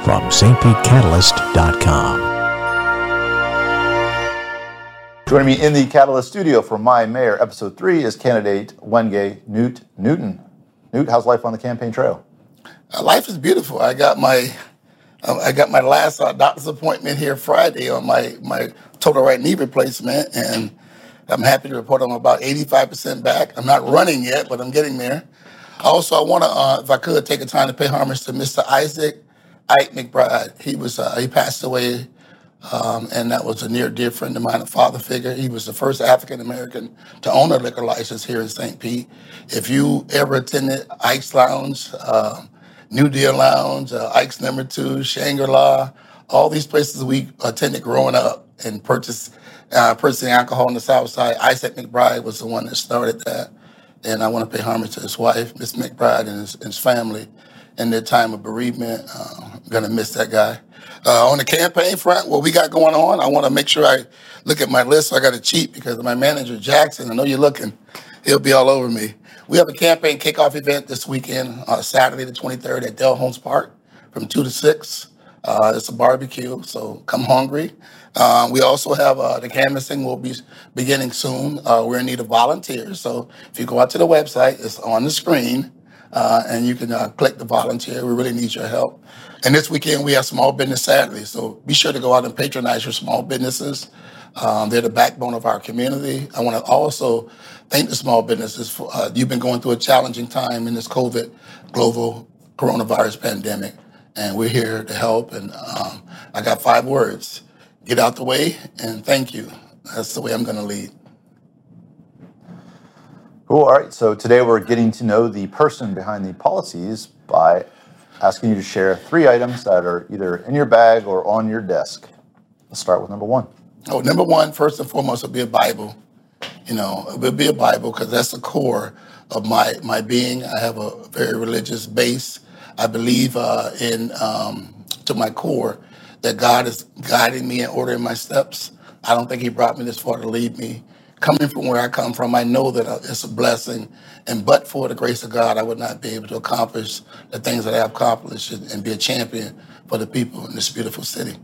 from stpetecatalyst.com. Joining me in the Catalyst studio for My Mayor, Episode 3, is candidate Wenge Newton. Newt, how's life on the campaign trail? Life is beautiful. I got my last doctor's appointment here Friday on my total right knee replacement, and I'm happy to report I'm about 85% back. I'm not running yet, but I'm getting there. Also, I want to, if I could, take a time to pay homage to Mr. Ike McBride. He passed away, and that was a near dear friend of mine, a father figure. He was the first African American to own a liquor license here in St. Pete. If you ever attended Ike's Lounge, New Deal Lounge, Ike's Number 2, Shangri-La, all these places we attended growing up and purchasing alcohol on the South Side, Isaac McBride was the one that started that. And I want to pay homage to his wife, Miss McBride, and his family in their time of bereavement. I'm going to miss that guy. On the campaign front, what we got going on, I want to make sure I look at my list. So I got to cheat because my manager, Jackson, I know you're looking, he'll be all over me. We have a campaign kickoff event this weekend, Saturday the 23rd at Del Holmes Park from 2 to 6. It's a barbecue, so come hungry. We also have the canvassing will be beginning soon. We're in need of volunteers. So if you go out to the website, it's on the screen, and you can click the volunteer. We really need your help. And this weekend, we have Small Business Saturday. So be sure to go out and patronize your small businesses. They're the backbone of our community. I want to also thank the small businesses for you've been going through a challenging time in this COVID global coronavirus pandemic, and we're here to help. And I got 5 words: get out the way and thank you. That's the way I'm going to lead. Cool. All right. So today we're getting to know the person behind the policies by asking you to share 3 items that are either in your bag or on your desk. Let's start with number 1. Oh, number 1, first and foremost, will be a Bible. You know, it will be a Bible because that's the core of my being. I have a very religious base. I believe to my core that God is guiding me and ordering my steps. I don't think he brought me this far to leave me. Coming from where I come from, I know that it's a blessing. And but for the grace of God, I would not be able to accomplish the things that I have accomplished and be a champion for the people in this beautiful city.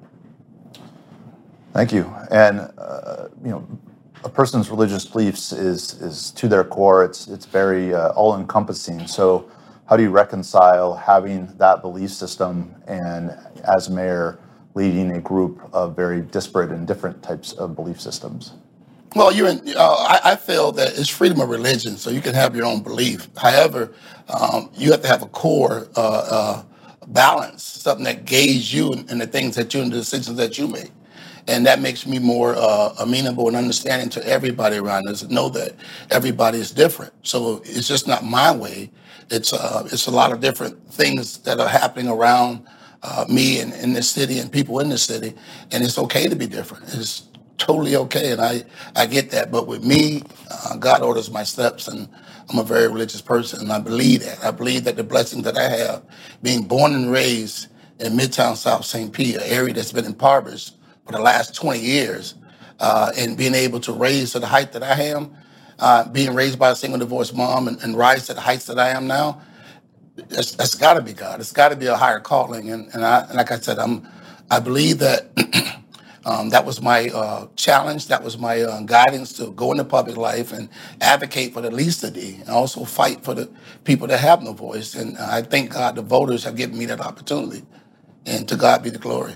Thank you. And, a person's religious beliefs is to their core. It's very all-encompassing. So how do you reconcile having that belief system and, as mayor, leading a group of very disparate and different types of belief systems? Well, I feel that it's freedom of religion, so you can have your own belief. However, you have to have a core balance, something that gauges you and the things that you and the decisions that you make. And that makes me more amenable and understanding to everybody around us. Know that everybody is different. So it's just not my way. It's a lot of different things that are happening around me and in this city and people in this city. And it's okay to be different. It's totally okay. And I get that. But with me, God orders my steps, and I'm a very religious person. And I believe that. I believe that the blessings that I have, being born and raised in Midtown South St. Pete, an area that's been impoverished for the last 20 years, and being able to raise to the height that I am, being raised by a single divorced mom and rise to the heights that I am now, that's got to be God. It's got to be a higher calling. And like I said, I believe that that was my challenge. That was my guidance to go into public life and advocate for the least of thee, and also fight for the people that have no voice. And I thank God the voters have given me that opportunity. And to God be the glory.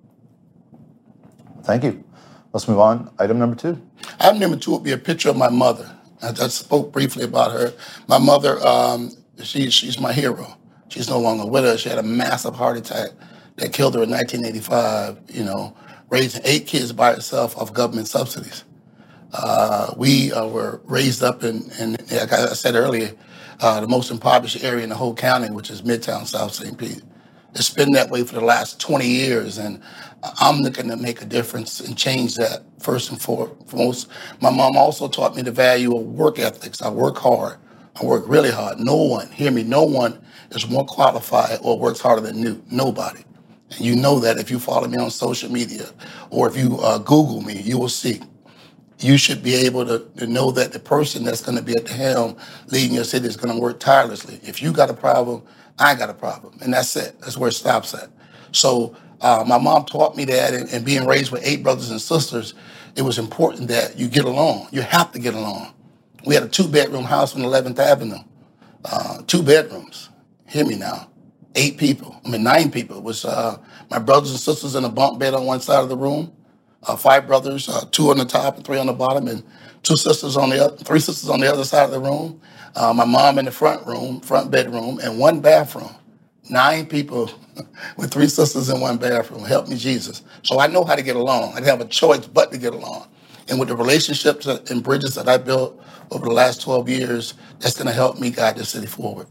Thank you. Let's move on. Item number 2. Item number 2 would be a picture of my mother. I spoke briefly about her. My mother, she's my hero. She's no longer with us. She had a massive heart attack that killed her in 1985, raising 8 kids by herself off government subsidies. We were raised up in, like I said earlier, the most impoverished area in the whole county, which is Midtown South St. Pete. It's been that way for the last 20 years, and I'm looking to make a difference and change that first and foremost. My mom also taught me the value of work ethics. I work hard. I work really hard. No one is more qualified or works harder than you. Nobody. And you know that if you follow me on social media or if you Google me, you will see. You should be able to know that the person that's going to be at the helm leading your city is going to work tirelessly. If you got a problem, I got a problem. And that's it. That's where it stops at. So my mom taught me that, and being raised with 8 brothers and sisters, it was important that you get along. You have to get along. We had a 2-bedroom house on 11th Avenue, 2 bedrooms. Hear me now. 9 people. It was my brothers and sisters in a bunk bed on one side of the room, 5 brothers, 2 on the top and 3 on the bottom, and 3 sisters on the other side of the room. My mom in the front bedroom, and 1 bathroom. 9 people with 3 sisters in 1 bathroom. Help me, Jesus. So I know how to get along. I didn't have a choice but to get along. And with the relationships and bridges that I built over the last 12 years, that's going to help me guide the city forward.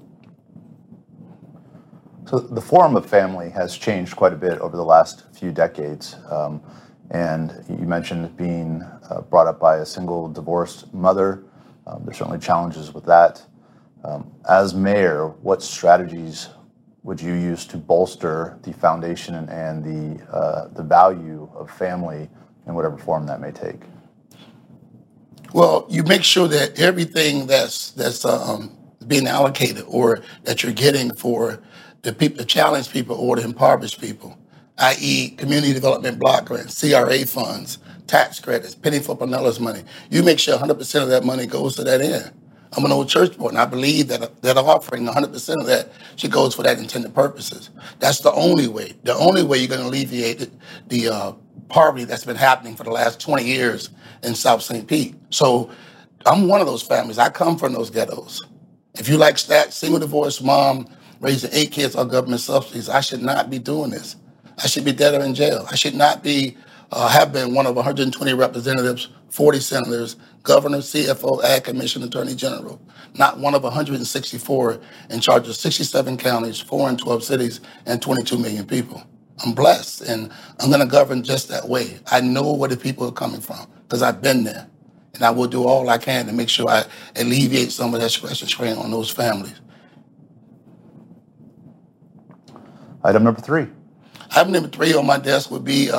So the form of family has changed quite a bit over the last few decades. And you mentioned being brought up by a single divorced mother. There's certainly challenges with that. As mayor, what strategies would you use to bolster the foundation and the value of family in whatever form that may take? Well, you make sure that everything that's being allocated or that you're getting for the people, the challenged people or the impoverished people, i.e. community development block grants, CRA funds, tax credits, penny for Pinellas money. You make sure 100% of that money goes to that end. I'm an old church boy, and I believe that offering 100% of that should goes for that intended purposes. That's the only way. The only way you're going to alleviate the poverty that's been happening for the last 20 years in South St. Pete. So I'm one of those families. I come from those ghettos. If you like stats, single divorced mom raising 8 kids on government subsidies, I should not be doing this. I should be dead or in jail. I should not be have been one of 120 representatives, 40 senators, governor, CFO, ag commission, attorney general, not one of 164 in charge of 67 counties, 4 and 12 cities, and 22 million people. I'm blessed, and I'm going to govern just that way. I know where the people are coming from because I've been there, and I will do all I can to make sure I alleviate some of that stress and strain on those families. Item number 3. Item number 3 on my desk would be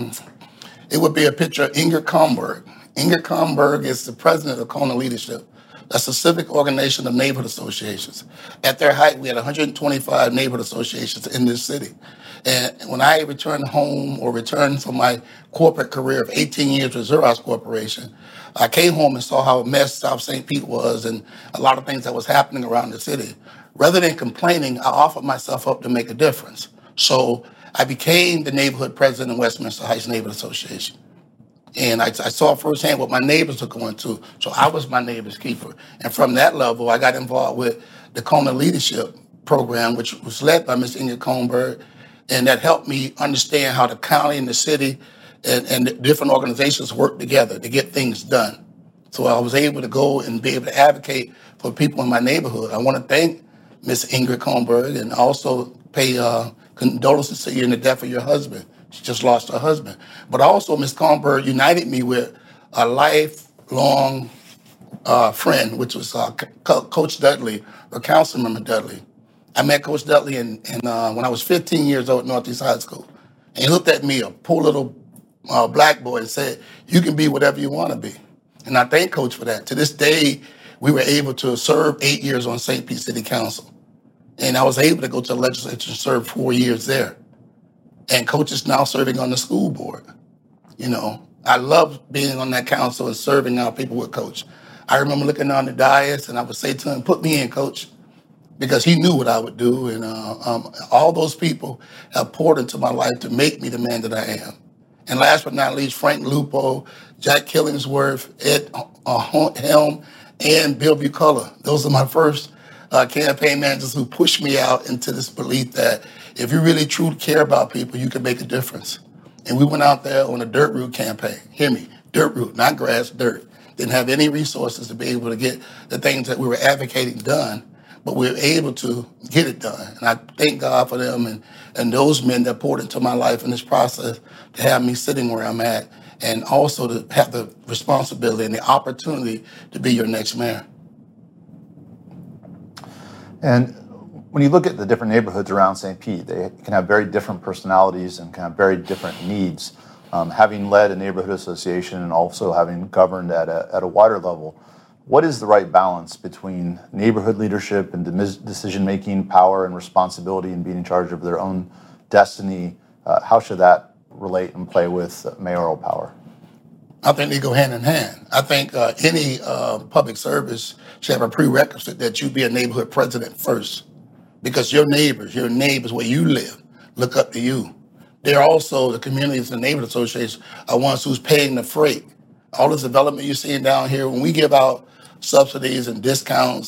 it would be a picture of Ingrid Comberg. Ingrid Comberg is the president of Kona Leadership. That's a civic organization of neighborhood associations. At their height, we had 125 neighborhood associations in this city. And when I returned home or returned from my corporate career of 18 years with Xerox Corporation, I came home and saw how a mess South St. Pete was and a lot of things that was happening around the city. Rather than complaining, I offered myself up to make a difference. So I became the neighborhood president of Westminster Heights Neighborhood Association. And I saw firsthand what my neighbors were going through. So I was my neighbor's keeper. And from that level, I got involved with the Kona Leadership Program, which was led by Ms. Ingrid Comberg. And that helped me understand how the county and the city and the different organizations work together to get things done. So I was able to go and be able to advocate for people in my neighborhood. I want to thank Ms. Ingrid Comberg and also pay condolences to you in the death of your husband. She just lost her husband. But also, Ms. Comberg united me with a lifelong friend, which was Coach Dudley, or Councilmember Dudley. I met Coach Dudley when I was 15 years old at Northeast High School. And he looked at me, a poor little black boy, and said, "You can be whatever you want to be." And I thank Coach for that. To this day, we were able to serve 8 years on St. Pete City Council. And I was able to go to the legislature and serve 4 years there. And Coach is now serving on the school board. You know, I love being on that council and serving our people with Coach. I remember looking on the dais and I would say to him, "Put me in, Coach," because he knew what I would do. And all those people have poured into my life to make me the man that I am. And last but not least, Frank Lupo, Jack Killingsworth, Ed Helm, and Bill Bucola. Those are my first campaign managers who pushed me out into this belief that if you really truly care about people, you can make a difference. And we went out there on a dirt route campaign. Hear me, dirt route, not grass, dirt. Didn't have any resources to be able to get the things that we were advocating done, but we were able to get it done. And I thank God for them and those men that poured into my life in this process to have me sitting where I'm at, and also to have the responsibility and the opportunity to be your next mayor. And when you look at the different neighborhoods around St. Pete, they can have very different personalities and can have very different needs. Having led a neighborhood association and also having governed at a wider level, what is the right balance between neighborhood leadership and decision-making, power and responsibility, and being in charge of their own destiny How should that relate and play with mayoral power? I think they go hand in hand. I think any public service should have a prerequisite that you be a neighborhood president first, because your neighbors where you live, look up to you. They're also, the communities and neighborhood associations are ones who's paying the freight. All this development you're seeing down here, when we give out subsidies and discounts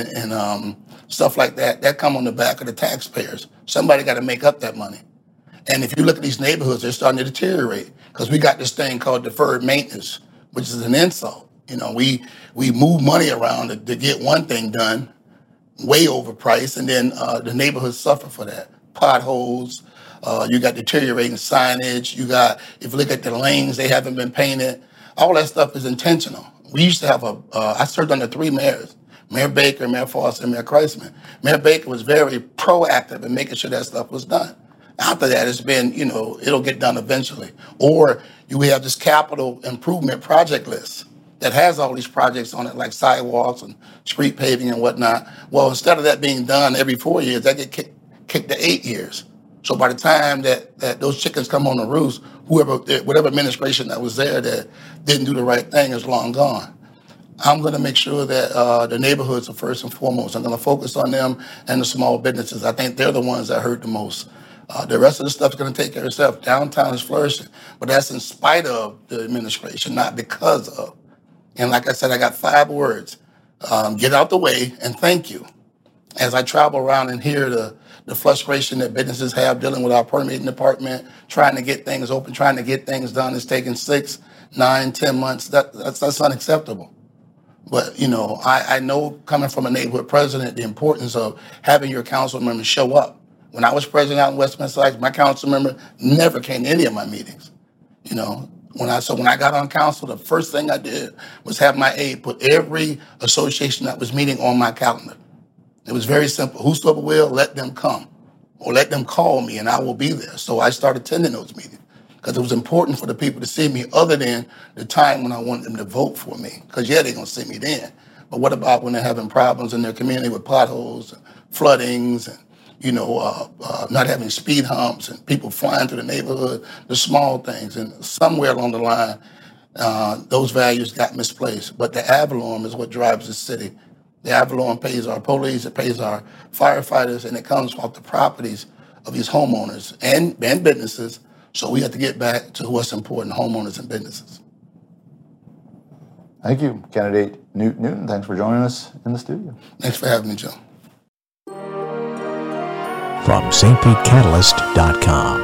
and stuff like that, that come on the back of the taxpayers. Somebody got to make up that money. And if you look at these neighborhoods, they're starting to deteriorate because we got this thing called deferred maintenance, which is an insult. You know, we move money around to get one thing done, way overpriced, and then the neighborhoods suffer for that. Potholes, you got deteriorating signage, you got, if you look at the lanes, they haven't been painted. All that stuff is intentional. We used to have I served under 3 mayors, Mayor Baker, Mayor Foster, and Mayor Kreisman. Mayor Baker was very proactive in making sure that stuff was done. After that, it's been, you know, it'll get done eventually. Or we have this capital improvement project list that has all these projects on it, like sidewalks and street paving and whatnot. Well, instead of that being done every 4 years, that get kicked to 8 years. So by the time that those chickens come on the roost, whatever administration that was there that didn't do the right thing is long gone. I'm going to make sure that the neighborhoods are first and foremost. I'm going to focus on them and the small businesses. I think they're the ones that hurt the most. The rest of the stuff is going to take care of itself. Downtown is flourishing, but that's in spite of the administration, not because of. And like I said, I got 5 words. Get out the way and thank you. As I travel around and hear the frustration that businesses have dealing with our permitting department, trying to get things open, trying to get things done, it's taking 6, 9, 10 months. That's unacceptable. But, you know, I know coming from a neighborhood president, the importance of having your council members show up. When I was president out in Westminster Heights, my council member never came to any of my meetings. You know, when I got on council, the first thing I did was have my aide put every association that was meeting on my calendar. It was very simple. Whosoever will, let them come, or let them call me, and I will be there. So I started attending those meetings because it was important for the people to see me, other than the time when I wanted them to vote for me. Because yeah, they're gonna see me then. But what about when they're having problems in their community with potholes, and floodings, and not having speed humps and people flying through the neighborhood, the small things. And somewhere along the line, those values got misplaced. But the ad valorem is what drives the city. The ad valorem pays our police, it pays our firefighters, and it comes off the properties of these homeowners and businesses. So we have to get back to what's important, homeowners and businesses. Thank you, Candidate Newt Newton. Thanks for joining us in the studio. Thanks for having me, Joe. From stpetecatalyst.com.